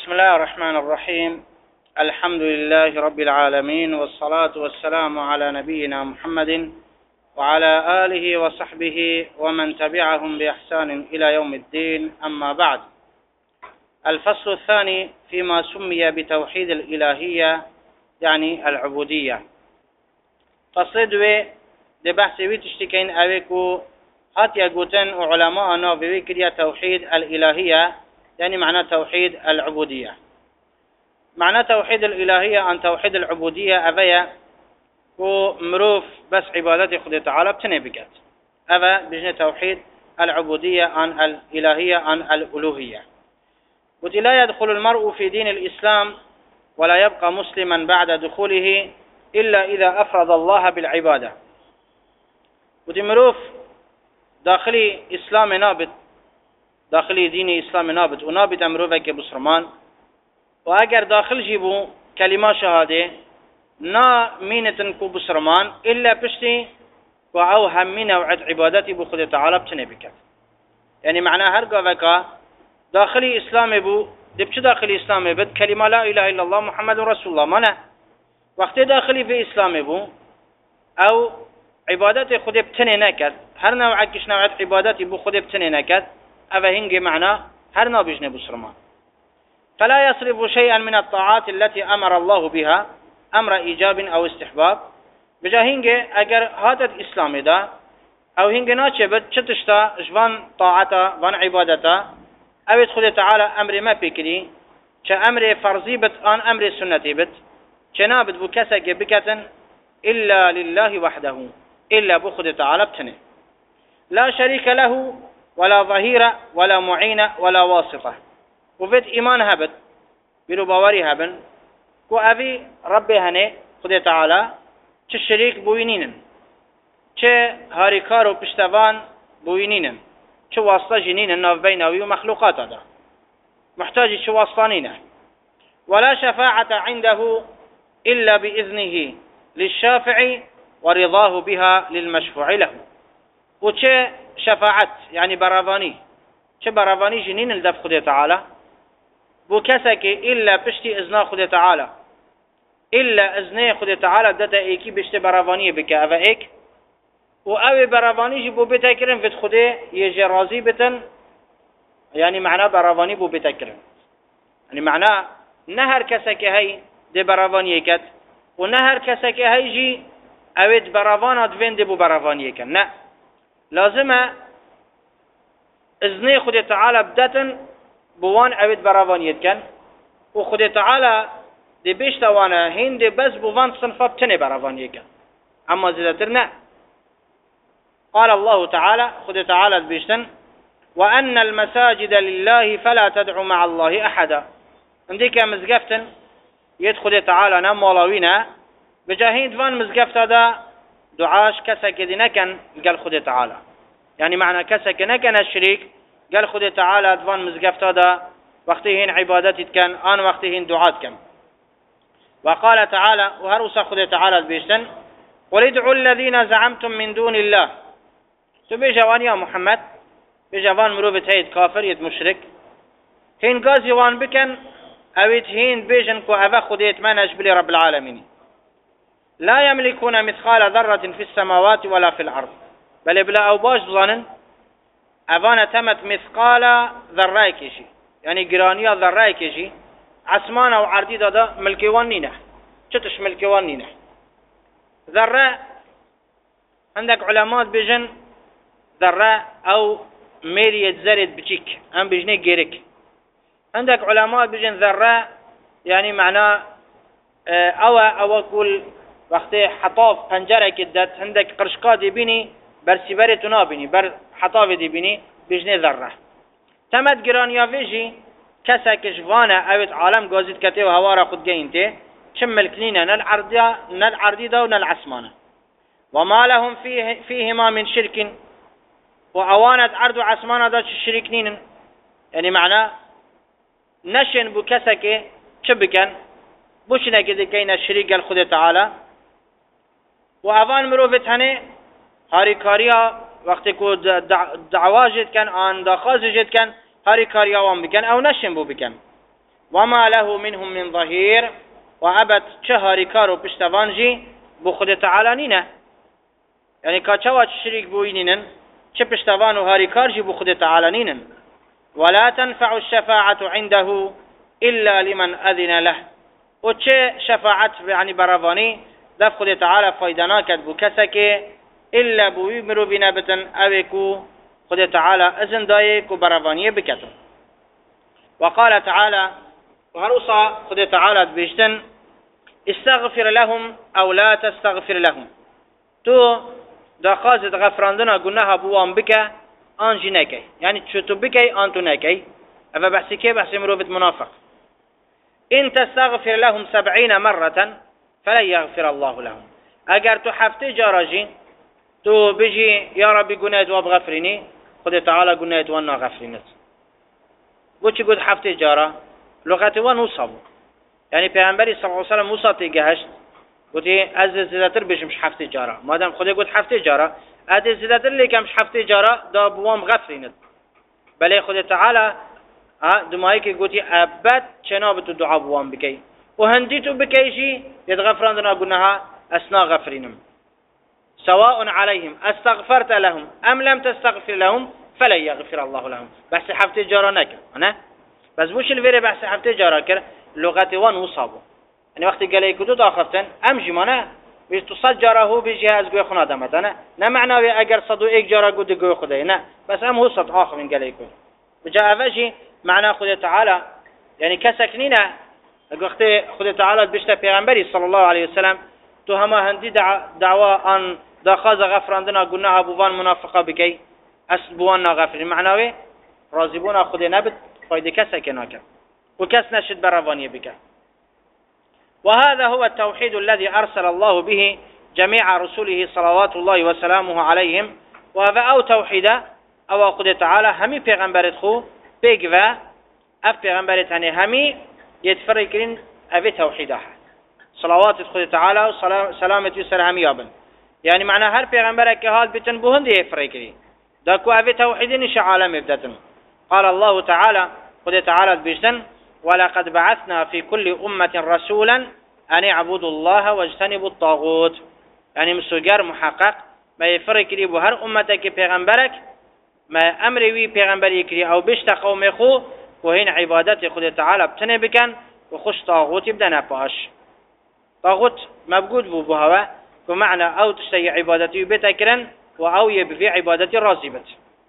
بسم الله الرحمن الرحيم. الحمد لله رب العالمين، والصلاة والسلام على نبينا محمد وعلى آله وصحبه ومن تبعهم بإحسان إلى يوم الدين. أما بعد، الفصل الثاني فيما سمي بتوحيد الإلهية يعني العبودية. فصل دوي دي بحث ويتشتكين أويكو هاتيا قوتن وعلماء نوبي كريا توحيد الإلهية يعني معنى توحيد العبودية. معنى توحيد الإلهية أن توحيد العبودية أبيا ومروف بس عبادتي خد تعالى بتنبقات أبا بجن توحيد العبودية عن الإلهية عن الألوهية. ولا يدخل المرء في دين الإسلام ولا يبقى مسلما بعد دخوله إلا إذا أفرد الله بالعبادة. مروف داخلي إسلام نابت، داخلي دين إسلام نابت ونابت أمروفك بسرمان، وأجر داخل جيبو كلمة شهادة نا مينتن كو بسرمان إلا بشتي وعو همين وعد عبادتي بخد تعالى بتنبك. يعني معنى هرقا داخلي إسلام بو دبش داخلي إسلام بد كلمة لا إله إلا الله محمد رسول الله منا وقت داخلي في إسلام بو أو عبادتي خد بتني نكد هر نوع كش نوع عبادتي بو خد بتني نكد أفا هنجي معنى هر نوع بجنب بسرمان. فلا يصرف شيئا من الطاعات التي أمر الله بها أمر إيجاب أو استحباب بجا هنجي أجر هذا الإسلام دا أو هنجي ناتشبت شتشتا جوان طاعتا وان عبادتا أو يدخل تعالى أمر ما بكري كأمر فرضي بت آن أمر سنتي بت كنابت بكسك بكتن إلا لله وحده إلا بخد تعالى بتنه لا شريك له ولا ظهير ولا معين ولا واسطة. وفيد إيمان هبت بلو باوري هبن كو أبي ربي هني خد تعالى چه شريك بوينينن چه هاريكارو پشتوان بوينينن چه واسطة جنينن ناف بينوي ومخلوقات هذا محتاج چه واسطانينه. ولا شفاعة عنده إلا بإذنه للشافع ورضاه بها للمشفوع له. وچه شفاعت يعني برافاني چه برافاني جنين الدف خد تعالى بو كسك إلا بشتي إذنا خد تعالى إلا إذنه خد تعالى دتا إيكي بشتي برافاني بك أفا إيك وأوي برافاني جي بو بتاكرن فت خده يجي رازي بتن يعني معناه برافاني بو بتاكرن يعني معناه نهر كسك هاي دي برافاني يكت ونهر كسك هاي جي أويد برافانات فين دي بو برافاني يكن نا لازمه إذنه خد تعالى بدتن بوان أويد برافان يتكن وخد تعالى دي بيشتا وانا هند بس بوان صنفة بتني برافان يتكن أما زيادترنا قال الله تعالى خد تعالى بيشتن وأن المساجد لله فلا تدعو مع الله أحدا. عندك مزقفتن يدخل تعالى نام ولاوينا بجاهين دوان مزقفتا دا دعاش كسك دينكن قال خد تعالى يعني معنى كسك نكن الشريك قال خد تعالى دوان مزقفتا دا وقتهن عبادتي كان آن وقتهن دعات كان. وقال تعالى وهرس خد تعالى بيشتن قل ادعوا الذين زعمتم من دون الله. تبيجوان يا محمد بيجوان مروبت هيد كافر يد مشرك هين قازي وان بكن اويت هين بيجن كو افا خديت منج بلي رب العالمين لا يملكون مثقال ذرة في السماوات ولا في الأرض بل بلا أو باش ظنن أفانا تمت مثقال ذرة كيشي يعني قرانية ذرة كيشي عسمانة وعردي دا ملكيوان نينه شتش ملكيوان نينه ذرة. عندك علماء بيجن ذرة أو ميرية زرد بجيك أم بيجني جيرك. عندك علماء بيجن ذرة يعني معناه أو كل وقت حطاف پنجره كدت عندك قرشقات بيني بر سيبرت نابيني بر حطاف دي بيني بجني ذره. تمت جرانيا فيجي كسك جوانا اوت عالم غازيت كتي وهوارا خد جينتي كم ملكنينا نالعردي دا ونالعسمانه وما لهم فيهما من شرك وأوانت عرض عسمانه دا شريكنين يعني معناه نشن بو كسك شبكن بوشنا كده كاين الشريك قال خد تعالى وأفان مروفت هني هاري كاريا وقتی کو دعوا جد کن آن داخواست جد کن هری کاری آوام بکن او نشن بو بکن وما له منهم من ظهير وأبد شهر كارو بشتوانجي بخد تعالى نينه يعني كاتشوا شريك بوينين چه پشتوان و هاری کارجی بخد تعالى نينن ولا تنفع الشفاعة عنده إلا لمن أذن له و چه شفاعت يعني برافاني دف خد تعالى فايدنا كد بكسك إلا بوي مرو بنابتن أبكو خد تعالى أذن دايك و برافاني بكتن وقال تعالى وهرصا خد تعالى بيشتن استغفر لهم أو لا تستغفر لهم تو داخازت غفراندنا گناه بوان بك آنجي نكي يعني چوتو بكي آنتو نكي أفا بحثي كي بحثي مروفة منافق إن تستغفر لهم 70 مرة فلن يغفر الله لهم اگر تو حفتي جاراجي تو بيجي يا ربي گناهت واب غفريني خد تعالى گناهت وانا غفرينت بوچي قد حفتي جارا لغت وان وصابو يعني پیغمبری صلی الله علیه و سلم موسی تیگهشت گویی از زیادتر بشمش حفته جارا مادام خدا گفت حفته جارا از زیادتر لیکمش حفته جارا دا بوام غفرینت بله خدا تعالی دمایی که گویی ابد چناب تو دعا بوام بکی و هندی تو بکیشی ید غفراندنا گناها اسنا غفرینم سواء عليهم استغفرت لهم ام لم تستغفر لهم فلا يغفر الله لهم بس حفته جارا نکر نه بس بوش الفيري بحث حفته جارا کر لغت وان وصابو يعني وقت قال كدو داخفتن ام جمانه بيش تصد جاره بيجي از گوی خنا دمتنه نه معناوي اگر صدو ایک جاره گود گوی خدای نه بس ام هو صد آخر من قال كدو بجاء فجي معنى خدا تعالى يعني كسكنينه وقت خدا تعالى بيشتا پیغمبري صلى الله عليه وسلم تو هما هندي دعوة ان داخاز غفراندنا گناه بوان منافقه بكي اسبوان غفر معناوي راضبون خدا نبت فايده كسكناك وكس نشد برافانيه بك وهذا هو التوحيد الذي أرسل الله به جميع رسله صلوات الله وسلامه عليهم وهذا أو توحيدا أو قد تعالى همي پیغمبرت خو بيقوا أف پیغمبرت هني همي يتفرقين أبي توحيدا صلوات خد تعالى وسلامة يسر همي يابن يعني معنى هر پیغمبرك هال بتن بهند يفرقين داكو أبي توحيدين إش عالم يبدتن قال الله تعالى قد تعالى بيجتن ولقد بعثنا في كل أمة رسولا أن يعبدوا الله واجتنبوا الطاغوت يعني مسوجر محقق ما يفرق لي بهر أمتك پیغمبرك ما أمر وي پیغمبر يكري أو بشت قوم خو وهين عبادات خود تعالى بتنه بكن وخش طاغوت بدنا باش طاغوت مبجود بوهوا بمعنى أو تشتي عبادتي بتكرن أو يبفي عبادتي رازبت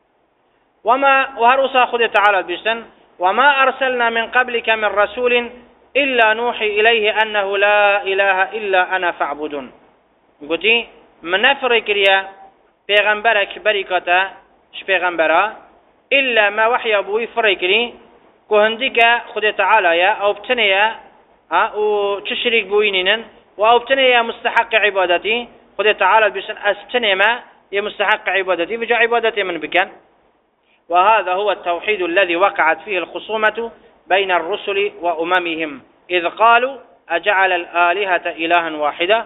وهرسا خود تعالى بيشتن وما أرسلنا من قبلك من رسول إلا نوحي إليه أنه لا إله إلا أنا فاعبدون قلتي من نفرق ليا پیغمبرك بركاته ش پیغمبرا إلا ما وحي أبوي فرق لي كهندك خد تعالى يا أو بتنيا أو تشرك بوينين أو بتنيا مستحق عبادتي خد تعالى بيسن أستني ما يمستحق عبادتي بجا عبادتي من بكان وهذا هو التوحيد الذي وقعت فيه الخصومة بين الرسل وأممهم إذ قالوا أجعل الآلهة إلها واحدة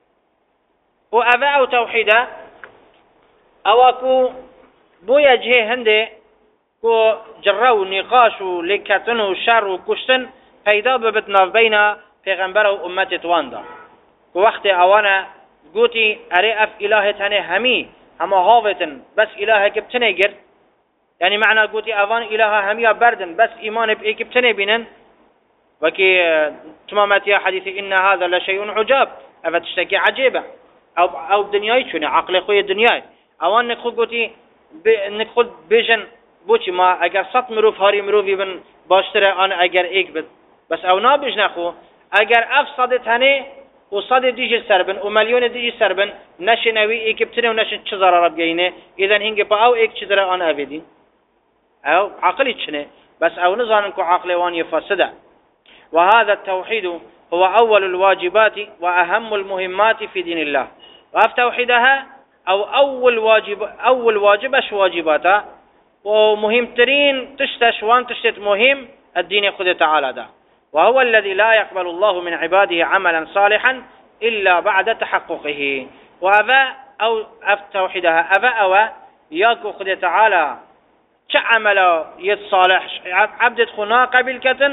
وأباء توحيدا أوكو بو يجهي هندي كو جروا نقاش لكتن وشر وكشتن فإذا ببتنا بين پیغمبر وأمة تواندا وقت أوانا قوتي أريئف إلهة هنه همي هما هاوتن بس إلهة كبتنه قرد يعني معنى قوتي أوان إلهة همية بردن بس إيمان بإيك بتنه بينن وكي تمامات يا حديثي إن هذا لشيء عجاب أفتشتكي عجيبة أو دنياي شوني عقل خوي الدنياي أوان نخو قوتي نخو بيجن بوچی ما اگر 100 مروف هاری مروفی بن باشتره آن اگر ایک بد بس او نابج نخو اگر اف صدت هنه و صد دیجی سر بن و ملیون دیجی سر بن نشنوی ایک بتنه و نشن چه ضرر بگینه اذن هنگه پا او ایک چه دره آن اویدین او عقلی چنه بس او نظانن که عقل وان يفسده وهذا التوحيد هو أول الواجبات وأهم المهمات في دين الله وأف توحيدها أو أول واجب أش واجباتها ومهمترين تشتش وان تشتت مهم الدين خذ تعالى ده وهو الذي لا يقبل الله من عباده عملا صالحا إلا بعد تحققه وأبا أو أف توحيدها أبا أو ياكو خذ تعالى شعمل يد صالح عبد خنا قبل كتن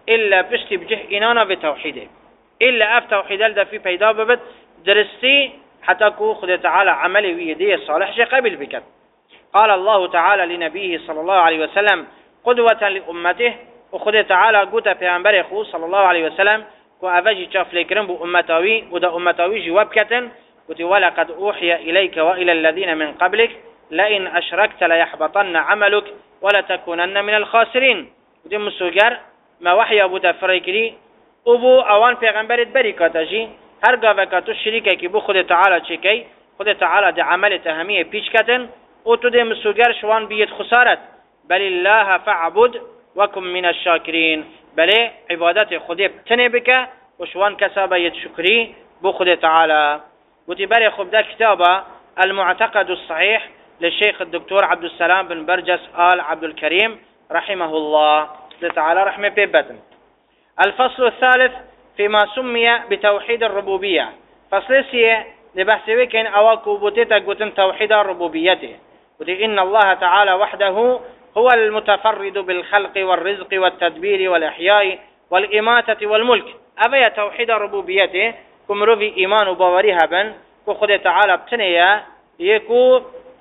إلا بشتي بجه إنانا بتوحيده إلا أف توحيده لدى في بيدا ببت درستي حتى كو خد تعالى عملي ويدي الصالح جي قبل بكت. قال الله تعالى لنبيه صلى الله عليه وسلم قدوة لأمته وخد تعالى قوتا پیغمبر خو صلى الله عليه وسلم كو أفجي شاف لكرم بو أمتاوي ودا أمتاوي جواب كتن قلت ولقد أوحي إليك وإلى الذين من قبلك لئن أشركت ليحبطن عملك ولتكونن من الخاسرين. قلت مسوجر ما وحي أبو تفريكري أبو أوان پیغمبرت بريكاتجي هر قاوكاتو شريكي كي بو خد تعالى چكي خد تعالى دي عمل تهمية بيش كتن او تو دي مسوگر شوان بيت خسارت بل الله فاعبد وكن من الشاكرين بل عبادت خدي بتني بك وشوان كسابة يتشكري بو خد تعالى. وتباري خب ده كتابة المعتقد الصحيح للشيخ الدكتور عبد السلام بن برجس آل عبد الكريم رحمه الله تعالى رحمه بيبتن. الفصل الثالث فيما سمي بتوحيد الربوبية. فصل سيه لبحثي كان أواكو بوتيتا قوتن توحيد ربوبيته. إن الله تعالى وحده هو المتفرد بالخلق والرزق والتدبير والإحياء والإماتة والملك. أبي توحيد ربوبيته كمرو في إيمان وباوريها بن كخد تعالى بتنيا يكو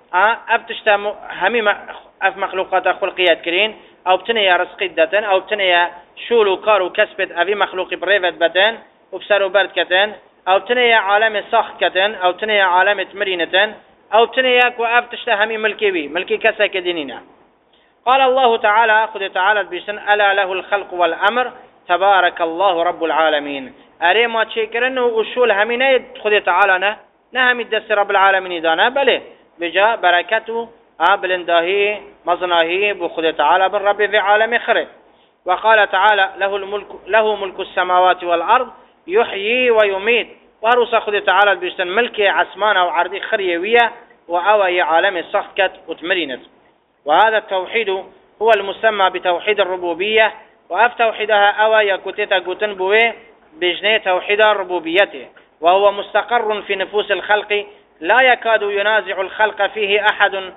أبتشتا همي أف مخلوقات خلقيات كرين أو بتنيا رزق دتن أو بتنيا شول وكار وكسبت أبي مخلوق بريفت بدن وبسر وبرد كتن أو بتنيا عالم صخ كتن أو بتنيا عالم مرينة أو بتنيا كو أبتشتا همي ملكي بي ملكي كسا كدينينا. قال الله تعالى خد تعالى بيشن ألا له الخلق والأمر تبارك الله رب العالمين. أري ما تشكرن وشول همينه خد تعالى نه همي دست رب العالمين دانا بله بجا بركته بلنداهي مزناهي بخد تعالى بالرب في عالم خير. وقال تعالى له ملك السماوات والأرض يحيي ويميت. وهرس خد تعالى بيشتن ملكي عسمان أو عرضي خريوية وأوي عالم صخكت وتمرينت. وهذا التوحيد هو المسمى بتوحيد الربوبية. وأف توحيدها أوي كتتا قتن بوي بجنة توحيد ربوبيته وهو مستقر في نفوس الخلق لا يكاد ينازع الخلق فيه أحد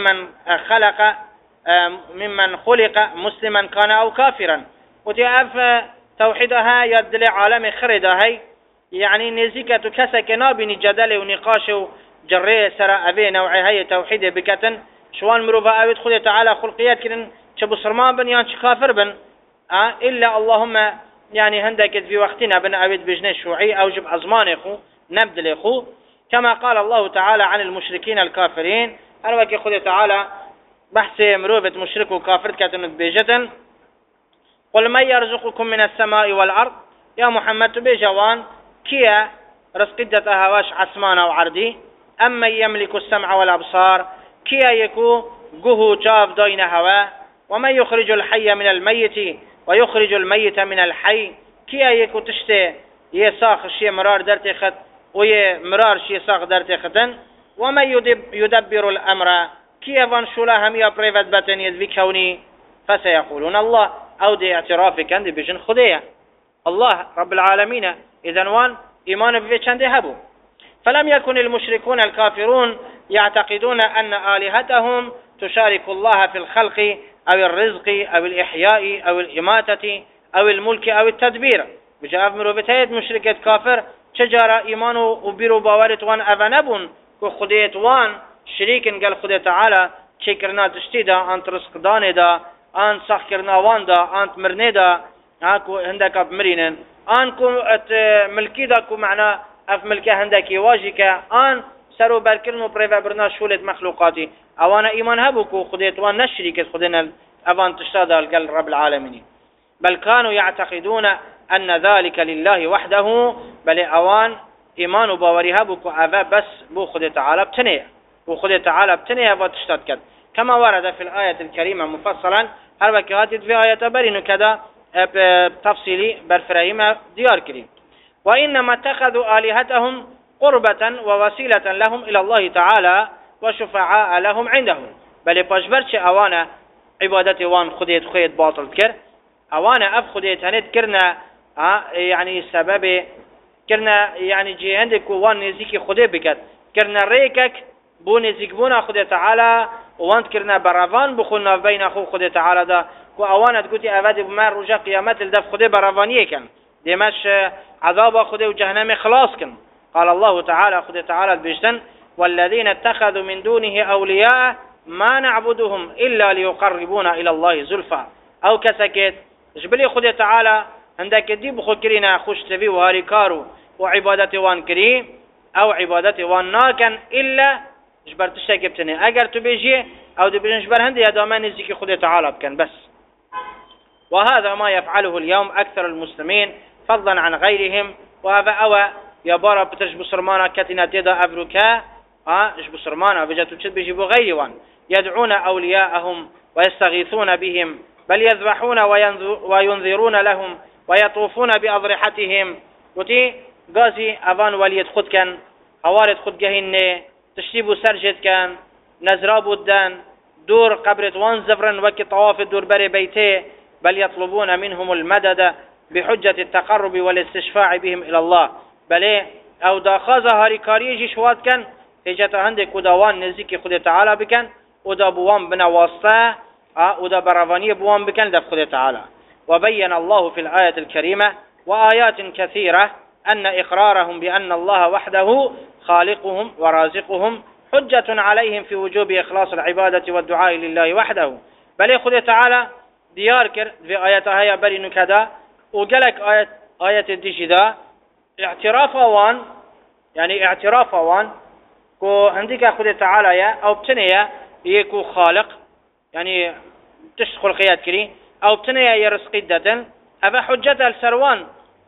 ممن خلق مسلما كان أو كافرا. وتعرف توحيدها يدل عالم خردها يعني نزيكة كسك نابني جدل ونقاش وجريه سراء أبي نوعي توحيد بكتن شوان مروفا أبد خذ تعالى خلقيات كن شبو صرمان بن يان كافر بن إلا اللهم يعني هندك في وقتنا بن أبد بجنة شوعي أو جب أزمان خو نبدل خو كما قال الله تعالى عن المشركين الكافرين. أروك خذ تعالى بحث مروفة مشرك وكافر كتن بيجتن قل من يرزقكم من السماء والأرض يا محمد بجوان كيا رزقدة هواش عسمان أو عردي أما يملك السمع والأبصار كيا يكو قهو جاف دين هوا ومن يخرج الحي من الميت ويخرج الميت من الحي كيا يكو تشتي يساق شي مرار درتي خط وي مرار شي ساق درتي ختن ومن يدبر الأمر كيا فان شولا هم يبريفت باتن يدبي كوني فسيقولون الله أو دي اعترافك عندي بجن خدية الله رب العالمين إذن وان إيمان بفيتش عندي هبو. فلم يكن المشركون الكافرون يعتقدون أن آلهتهم تشارك الله في الخلق أو الرزق أو الإحياء أو الإماتة أو الملك أو التدبير. بجاء مروبتايد مشركة كافر تجارة إيمان وبيرو باورت وان أفنبون كخديت وان شريك قال خدي تعالى شكرنا تشتيدا أنت رزق داني دا أنت سخكرنا وان دا أنت مرني دا هاكو هندك بمرينن أنكو ملكي داكو معنا أف ملكه هندك واجيك أن سرو بركلنو بريفا برنا شولة مخلوقاتي أوانا إيمان هبوكو خديت وان نشريك خدنا أفان تشتادا قال رب العالمين. بل كانوا يعتقدون أن ذلك لله وحده بل أوان إيمان باوري هبوكو أفا بس بو خدي تعالى بتنية وخدي تعالى بتنية وتشتاد كد كما ورد في الآية الكريمة مفصلا هربكي في آية برينو كذا بتفصيلي برفراهيم ديار كريم. وإنما اتخذوا آلهتهم قربة ووسيلة لهم إلى الله تعالى وشفعاء لهم عندهم. بل بجبرش أوانا عبادتي وان خديت خيط باطل كر أوانا أف خديت هنت كرنا يعني سبب كرنا يعني جي عندك وان نزيكي خدي بكت كرنا ريكك بو نزيك بونا خدي تعالى وان كرنا برافان بخلنا بين أخو خدي تعالى دا كو اوانت قوتي افاد بمار رجا قيامت الدف خده برافانيه كان ديماش عذاب خده وجهنم خلاص كن. قال الله تعالى خده تعالى بجدن والذين اتخذوا من دونه أولياء ما نعبدهم إلا ليقربونا إلى الله زلفى أو كسكت جبلي خده تعالى عندك دي بخكرنا خوش تبي وهاري كارو وعبادة وان كري أو عبادة وان ناكن إلا جبر تشتكبتني أجر تبيجي أو دبيجن جبر هندي هذا ما نزيك خده تعالى بكن بس. وهذا ما يفعله اليوم أكثر المسلمين فضلا عن غيرهم. وهذا أوى يبارا بترش بسرمانا كتنا تيدا أبركا إيش بسرمانا بجاتو تشد بيجيبوا غيوان يدعون أولياءهم ويستغيثون بهم بل يذبحون وينذرون لهم ويطوفون بأضرحتهم وتي غازي أفان وليد خد كان هوارد خد جهنة تشتيبوا سرجت كان نزرابوا الدان دور قبرة وانزفرن وكي طواف الدور بري بيته بل يطلبون منهم المدد بحجة التقرب والاستشفاع بهم إلى الله بل او داخازه هاری کاریجی شواد کن هجت هنده کدوان نزدیک خود تعالی بکن و دا بوان بنا واسطه و دا براوانی بوان بکن لف خود تعالی. وبين الله في الآية الكريمة وآيات كثيرة أن إقرارهم بأن الله وحده خالقهم ورازقهم حجة عليهم في وجوب إخلاص العبادة والدعاء لله وحده. بل خود تعالى ديار كر في آياتها يا بري نكدا وقالك آية الدجدا اعتراف اوان يعني اعتراف اوان كو عندك خود تعالى يا او بتنيا يكو خالق يعني تشخل خيات كري او بتنيا يرزق دتن ابا حجة السروان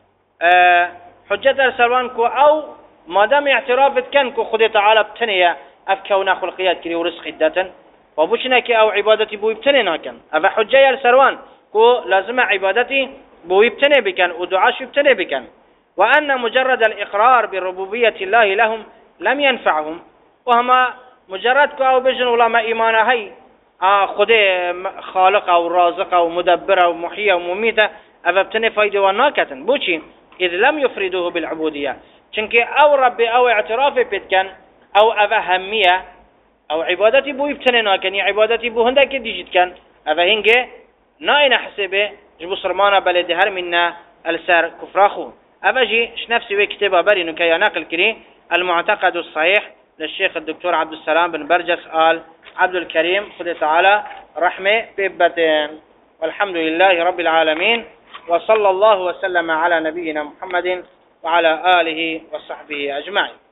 حجة السروان كو او ما دام اعترافت كان كو خود تعالى بتنيا افكونا خلقيات كري ورزق دتن وبوشنك او عبادتي بو بتنينا كان ابا حجة السروان كو لازم عبادتي بو بتني بكن ودعاش بتني بكن. وأن مجرد الإقرار بربوبية الله لهم لم ينفعهم وهما مجرد كأو بجن ولا ما إيمانا هي خده خالق أو رازق أو مدبر أو محيي أو مميت أفبتني فايدة وناكة بوشي إذ لم يفردوه بالعبودية چنك أو ربي أو اعترافي بتكن أو أفهمية أو عبادتي بو يبتني ناكن يا عبادتي بو هندك ديجت كان أفهنجي ناين حسبه جبو سرمانا بلد هر منا السر كفراخو. أبجي نفسي وكتابة بري كي نقل كري المعتقد الصحيح للشيخ الدكتور عبد السلام بن برجس آل عبد الكريم خذ تعالى رحمة بيبتين. والحمد لله رب العالمين وصلى الله وسلم على نبينا محمد وعلى آله وصحبه أجمعين.